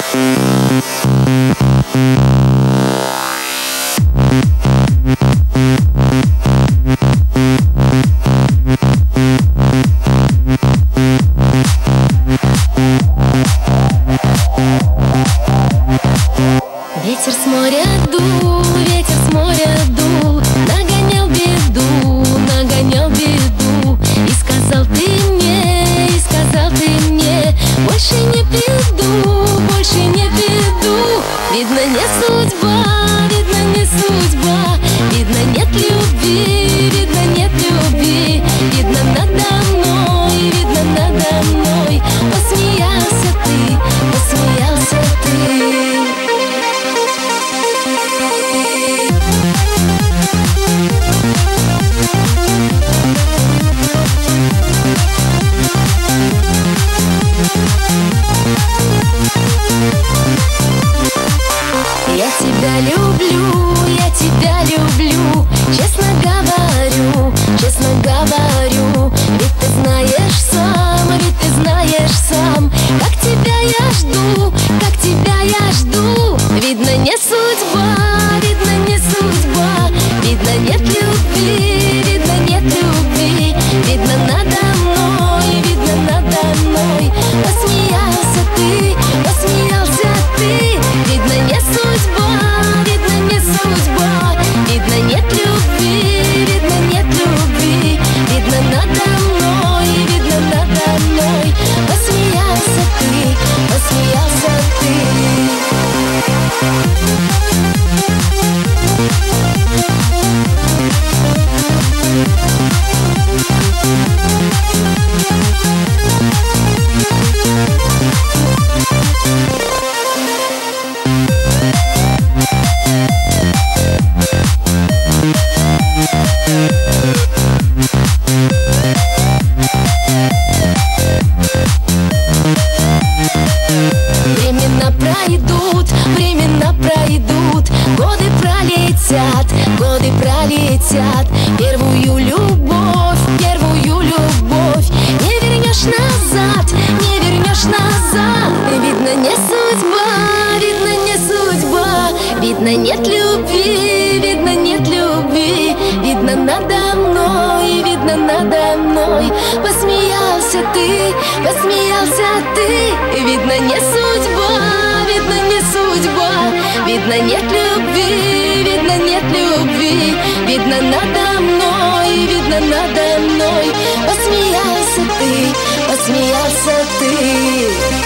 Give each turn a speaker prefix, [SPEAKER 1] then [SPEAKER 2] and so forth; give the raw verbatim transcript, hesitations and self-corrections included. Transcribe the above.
[SPEAKER 1] Ветер с моря дул, ветер с моря дул, нагонял беду, нагонял беду. И сказал ты мне, и сказал ты мне, больше не приду, больше не приду. Видно, не судьба, видно, не судьба, видно, нет любви, видно, нет любви. Видно, надо мной, видно, надо мной посмеялся ты, посмеялся ты. Я тебя люблю, я тебя люблю, честно говорю, честно говорю. Ведь ты знаешь сам, ведь ты знаешь сам, как тебя я жду, как тебя я жду. Видно, не судьба, видно, не судьба, видно, нет любви, видно, нет любви. Видно, надо мной, видно, надо мной посмеялся ты, посмеялся ты. Видно, не судьба, видно, не судьба, видно, нет любви, видно, нет любви. Видно, надо мной, видно, надо мной посмеялся ты, посмеялся ты. Времена пройдут, времена пройдут, годы пролетят, годы пролетят. Первую любовь, первую любовь не вернешь назад, не вернешь назад. Видно, не судьба, видно, не судьба, видно, нет любви, видно, нет любви. Видно, надо мной, видно, надо мной посмеялся ты, посмеялся ты. Видно, не судьба, видно, не судьба, видно, нет любви, видно, нет любви. Видно, надо мной, видно, надо мной посмеялся ты, посмеялся ты.